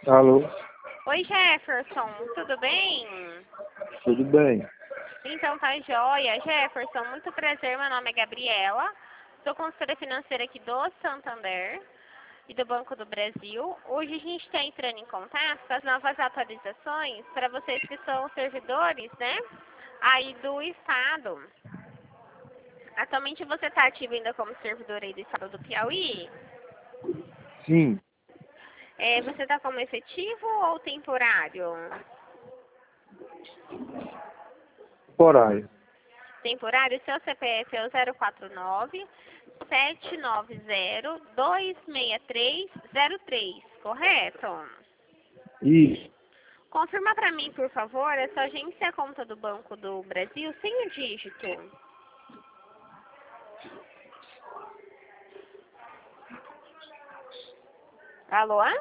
Alô, Oi, Jefferson, tudo bem? tudo bem? Então tá joia. Jefferson, muito prazer, meu nome é Gabriela. Sou consultora financeira aqui do Santander e do Banco do Brasil. Hoje a gente está entrando em contato com as novas atualizações para vocês que são servidores, né? Aí do Estado. Atualmente você está ativo ainda como servidor aí do Estado do Piauí? Sim, Você está como efetivo ou temporário? horário. Temporário, seu CPF é o 049-790-26303, correto? Isso, Confirma para mim, por favor, essa agência é a conta do Banco do Brasil sem o dígito. Alô?